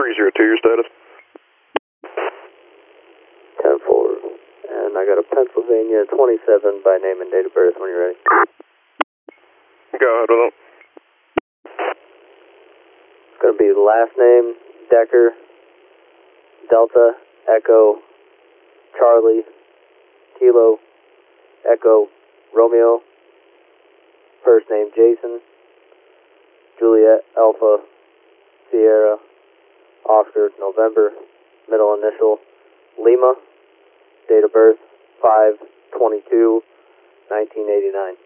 302, your status? 10-4. And I got a Pennsylvania 27 by name and date of birth when you're ready. Go ahead with it. It's going to be last name, Decker, Delta, Echo, Charlie, Kilo, Echo, Romeo. First name, Jason, Juliet, Alpha, Sierra, Oscar, November. Middle initial, Lima. Date of birth, 5/22/1989.